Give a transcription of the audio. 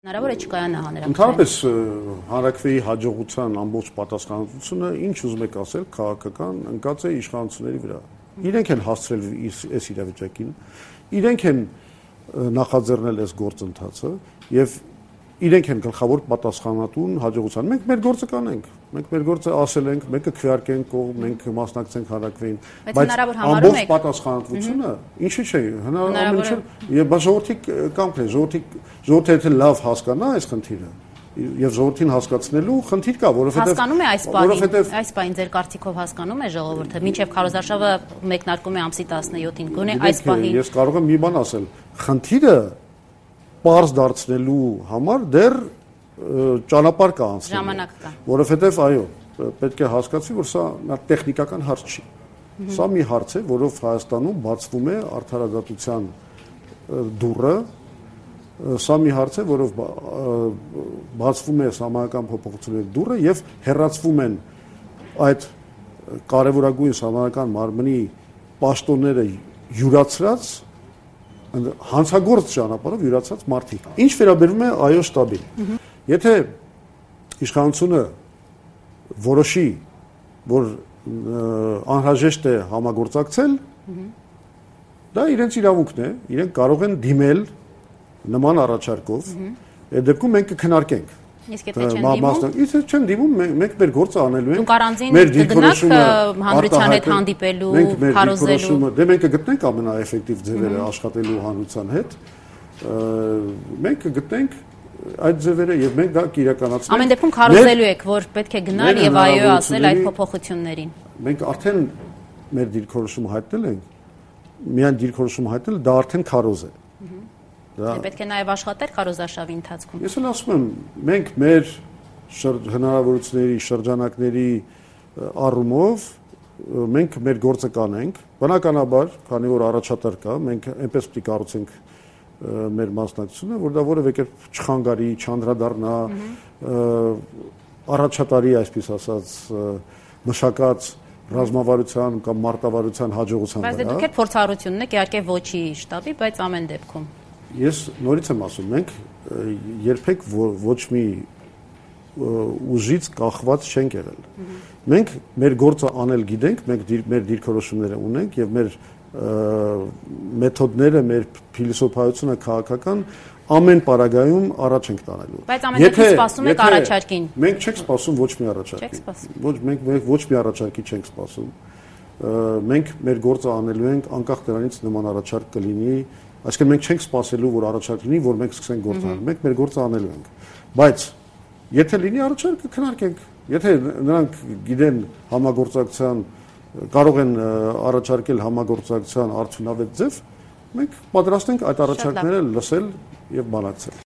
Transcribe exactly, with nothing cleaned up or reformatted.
Հնարավոր է չկայանա հանրաքվեն։ Ընդհանրապես հանրաքվեի հաջողության ամբողջ պատասխանատվությունը ինչ ուզում եք ասել քաղաքական ընկած է իշխանությունների վրա։ Իրենք են հասցրել այս իրավիճակին, իրենք են նախաձեռնել այս գործընթացը եւ իրենք են գլխավոր պատասխանատուն հաջողության։ Մենք մեր գործը կանենք, մենք մեր գործը ասել ենք, մեկը քվեարկենք կողմ, մենք մասնակցենք հանրաքվեին, բայց ամբողջ պատասխանատվությունը ինչի՞ չէ, հնարավոր չէ, եւ ժողովրդի կամքն է, ժողովրդի ժողովուրդը եթե լավ հասկանա այս խնդիրը եւ ժողովրդին հասկացնելու խնդիր կա, որովհետեւ հասկանում է այս բանին, այս բանին ձեր կարծիքով հասկանում է ժողովուրդը, մինչեւ քարոզարշավը մեկնարկում է ամսի տասնյոթին, գոնե այս բանին։ Ես կարող եմ մի բան ասել, խնդիրը պարզ դարձնելու համար դեռ ճանապարհ կա անցնել։ Ժամանակ կա։ Որովհետև այո, պետք է հասկացվի, որ սա տեխնիկական հարց չի։ Սա մի հարց է, որով Հայաստանում բացվում է արդարադատության դուռը, սա մի հարց է, որով բացվում է սահմանական փոփոխությունների դուռը եւ հեռացվում են այդ կարևորագույն սահմանական մարմնի պաշտոնները յուրացրած հանցագործ ճանապարհով յուրացած մարդիկ։ Ինչ վերաբերում է այո շտաբին։ Եթե իշխանությունը որոշի, որ անհրաժեշտ է համագործակցել, դա իրենց իրավունքն է, իրենք կարող են դիմել նման առաջարկով, այդ դեպքում մենք կքննարկենք։ Իսկ եթե չեն դիմում, եթե չեն դիմում, մենք մեր գործը անելու ենք։ Դուք առանձին կգնաք հանրության հետ հանդիպելու, քարոզելու։ Դե մենք կգտնենք ամենաէֆեկտիվ ձևերը աշխատելու հանրության հետ։ Մենք կգտնենք այդ ձևերը եւ մենք դա կիրականացնենք։ Ամեն դեպքում քարոզելու եք, որ պետք է գնալ եւ այո ասել այդ փոփոխություններին։ Մենք արդեն մեր դիրքորոշումը հայտնել ենք, միայն դիրքորոշումը հայտնել, դա արդեն քարոզ է։ Պետք է նաև աշխատել քարոզարշավի ընթացքում։ Ես էլ ասում եմ, մենք մեր հնարավորությունների, շրջանակների առումով մենք մեր գործը կանենք, բնականաբար, քանի որ առաջատար կա, մենք այնպես պետք է կառուցենք մեր մասնակցությունը, որ դա որևէ կերպ չխանգարի, չանդրադառնա առաջատարի, այսպես ասած, մշակած ռազմավարության կամ մարտավարության հաջողության վրա։ Բայց դե դուք եք փորձառությունն եք, իհարկե ոչի շտաբի, բայց ամեն դեպքում։ Ես նորից եմ ասում, մենք երբեք ոչ մի ուժից կախված չենք եղել։ Մենք մեր գործը անել գիտենք, մենք մեր դիրքորոշումները ունենք եւ մեր մեթոդները, մեր փիլիսոփայությունը քաղաքական ամեն պարագայում առաջ ենք տանելու։ Բայց ամեն դեպքում սպասում եք առաջարկին։ Մենք չենք սպասում ոչ մի առաջարկի։ Ոչ մենք ոչ մի առաջարկի չենք սպասում։ Մենք մեր գործը անելու ենք անկախ դրանից նման առաջարկ կլինի։ Այսինքն մենք չենք սպասելու, որ առաջարկ լինի, որ մենք սկսենք գործ անել։ Մենք մեր գործը անելու ենք։ Բայց եթե լինի առաջարկը, քննարկենք։ Եթե նրանք գիտեն համագործակցության, կարող են առաջարկել համագործակցության արդյունավետ ձև, մենք պատրաստ ենք այդ առաջարկները լսել եւ բանակցել։